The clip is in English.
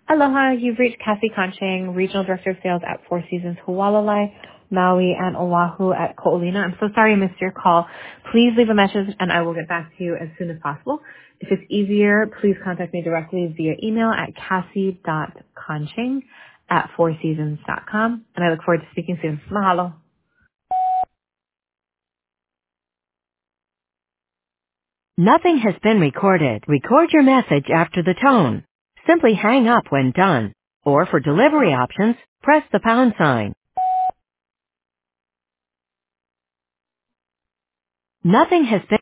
Aloha, you've reached Cassie Conchang, Regional Director of Sales at Four Seasons Hualalai, Maui, and Oahu at Ko'olina. I'm so sorry I missed your call. Please leave a message and I will get back to you as soon as possible. If it's easier, please contact me directly via email at cassie.conchang@fourseasons.com. And I look forward to speaking soon. Mahalo. Nothing has been recorded. Record your message after the tone. Simply hang up when done. Or for delivery options, press the pound sign. Nothing has been